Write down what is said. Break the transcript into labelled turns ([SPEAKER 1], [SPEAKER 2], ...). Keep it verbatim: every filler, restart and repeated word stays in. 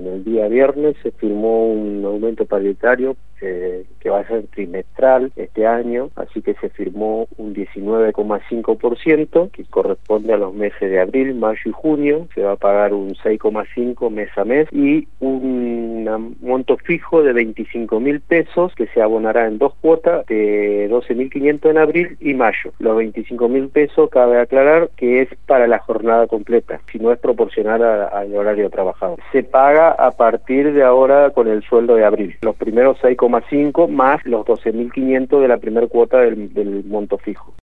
[SPEAKER 1] En el día viernes se firmó un aumento paritario eh, que va a ser trimestral este año, así que se firmó un diecinueve coma cinco por ciento que corresponde a los meses de abril, mayo y junio. Se va a pagar un seis coma cinco mes a mes y un monto fijo de veinticinco mil pesos que se abonará en dos cuotas de doce mil quinientos en abril y mayo. Los veinticinco mil pesos cabe aclarar que es para la jornada completa, si no es proporcional al horario trabajado. Se paga a partir de ahora con el sueldo de abril, los primeros seis coma cinco más los doce mil quinientos de la primera cuota del, del monto fijo.